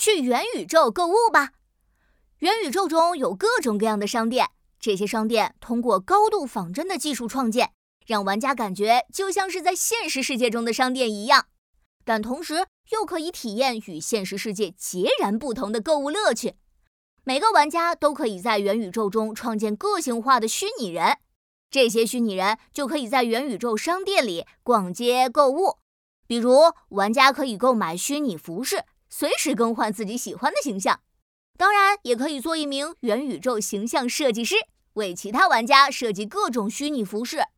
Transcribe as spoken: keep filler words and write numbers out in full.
去元宇宙购物吧。元宇宙中有各种各样的商店，这些商店通过高度仿真的技术创建，让玩家感觉就像是在现实世界中的商店一样，但同时又可以体验与现实世界截然不同的购物乐趣。每个玩家都可以在元宇宙中创建个性化的虚拟人，这些虚拟人就可以在元宇宙商店里逛街购物。比如，玩家可以购买虚拟服饰，随时更换自己喜欢的形象。当然，也可以做一名元宇宙形象设计师，为其他玩家设计各种虚拟服饰。